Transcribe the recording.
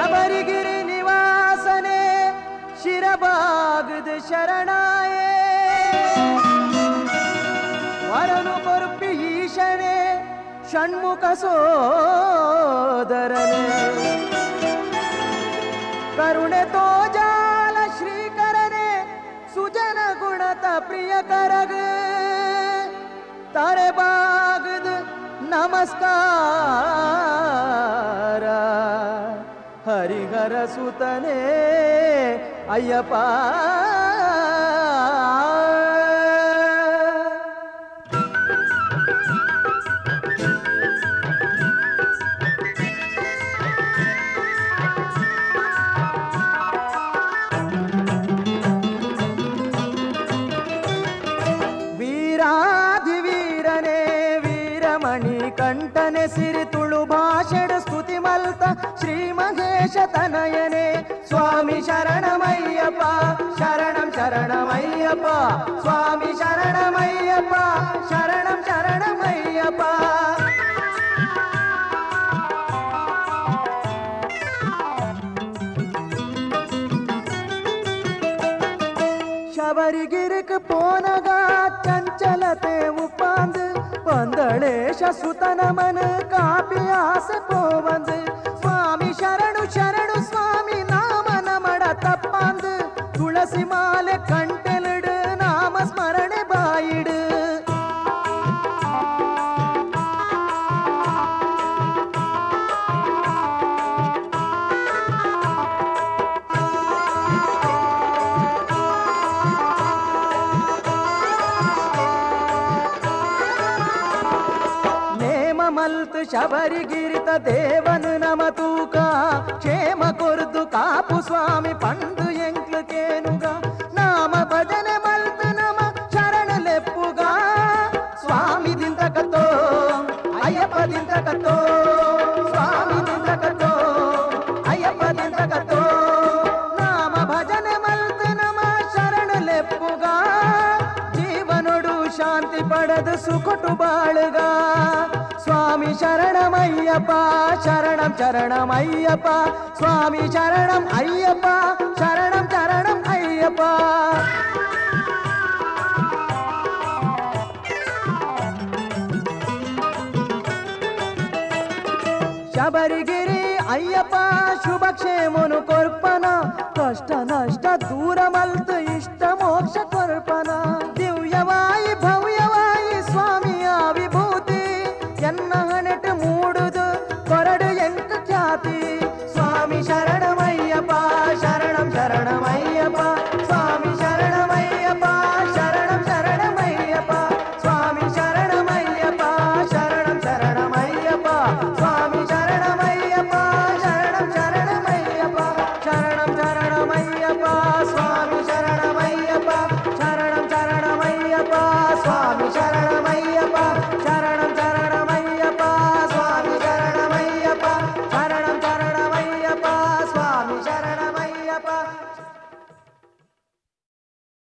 ಶಬರಿಗಿರಿ ನಿವಾಸನೆ ಶಿರಬಾಗದ ಶರಣಾಯೇ ವರನು ಕೊರುಪಿ ಈಶನೆ ಷಣ್ಮುಖ ಸೋದರನೆ ಕರುಣೆ ತೋಜಾಲ ಶ್ರೀಕರನೆ ಸುಜನ ಗುಣತ ಪ್ರಿಯಕರಗ ತಾರೆ ಬಾಗದ ನಮಸ್ಕಾರ ಹರಿಹರ ಸುತನೇ ಅಯ್ಯಪ್ಪ ವೀರಾಧಿವೀರನೇ ವೀರಮಣಿ ಕಂಠನೆ ಸಿರಿ ತುಳು ಭಾಷಣ ಸ್ತುತಿ ಮಲ್ತ ಶ್ರೀ ಮಹೇಶ ತನಯನೆ ಸ್ವಾಮಿ ಶರಣಮಯ್ಯಪ್ಪ ಶರಣಂ ಶರಣಮಯ್ಯಪ್ಪ ಸ್ವಾಮಿ ಶರಣಮಯ್ಯಪ್ಪ ಶರಣಂ ಶರಣಮಯ್ಯಪ್ಪ ಶಬರಿಗಿರಿಕ್ ಪೋನಗ ಚಂಚಲತೆ ಉಪಾಂದ್ ಪಂದಳೇಶ ಸುತನ ಮನ ಕಾಪಿ ಆಸೆ ಪೋವಂದ್ ಸ್ವಾಮಿ ಶರಣು ಶರಣು ಸ್ವಾಮಿ ನಾಮ ನಮಡ ತಪ್ಪಂದ್ ತುಳಸಿ ಮಾಲೆ ಕಂಟೆಲಿಡು ನಾಮ ಸ್ಮರಣೆ ಬಾಯಿಡು ಮಲ್ತು ಶಬರಿಗಿರಿತ ದೇವನು ನಮ ತೂಕ ಕ್ಷೇಮ ಕೊರ್ದು ಕಾಪು ಸ್ವಾಮಿ ಪಂಡು ಎಂಕ್ಲು ಕೇನುಗ ನಾಮ ಭಜನೆ ಮಲ್ತು ನಮ ಶರಣ ಲೆಪ್ಪುಗ ಸ್ವಾಮಿ ದಿಂದ ಕತ್ತೋ ಅಯ್ಯಪ್ಪ ದಿಂದ ಕತ್ತೋ ಸ್ವಾಮಿ ದಿಂದ ಕತ್ತೋ ಅಯ್ಯಪ್ಪ ದಿಂದ ಕತ್ತೋ ನಾಮ ಭಜನೆ ಮಲ್ತು ನಮ ಶರಣ ಲೆಪ್ಪುಗ ಜೀವನೊಡು ಶಾಂತಿ ಪಡೆದು ಸುಖಟು ಬಾಳುಗ ಸ್ವಾಮಿ ಶರಣಮಯ್ಯಪ್ಪ ಶರಣಂ ಶರಣಮಯ್ಯಪ್ಪ ಸ್ವಾಮಿ ಶರಣಂ ಅಯ್ಯಪ್ಪ ಶರಣಂ ಶರಣಂ ಅಯ್ಯಪ್ಪ ಶಬರಿಗಿರಿ ಅಯ್ಯಪ್ಪ ಶುಭ ಕ್ಷೇಮನು ಕೊರ್ಪನ ಕಷ್ಟ ನಷ್ಟ ದೂರ ಮಲ್ತು ಇಷ್ಟ ಮೋಕ್ಷ ಕೊರ್ಪ